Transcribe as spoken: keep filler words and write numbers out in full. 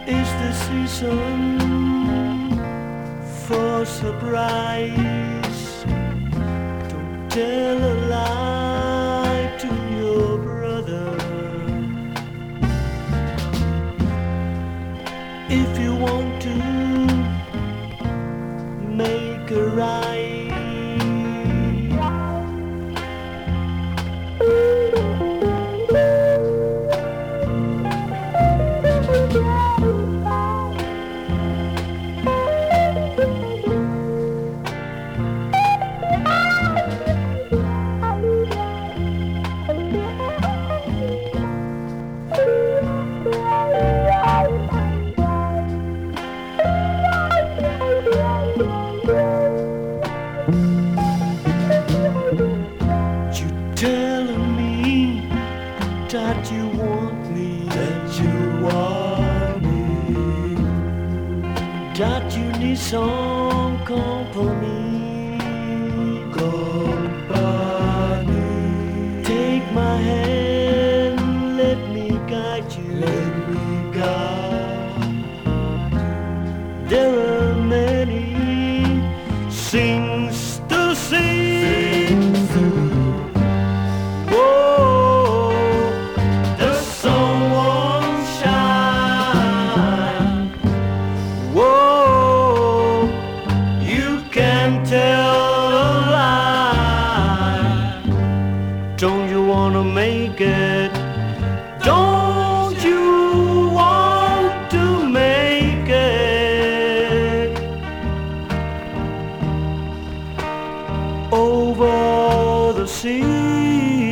It's the season for surprise. Don't tell a lie to your brother. If you want to make a right, you telling me that you want me, that you want me, that you need some company. company. Take my hand, let me guide you. Let me guide. There are many things to see. Whoa, the sun won't shine. Whoa, you can tell a lie. Don't you wanna make it? Don't you want to make it? Over the sea.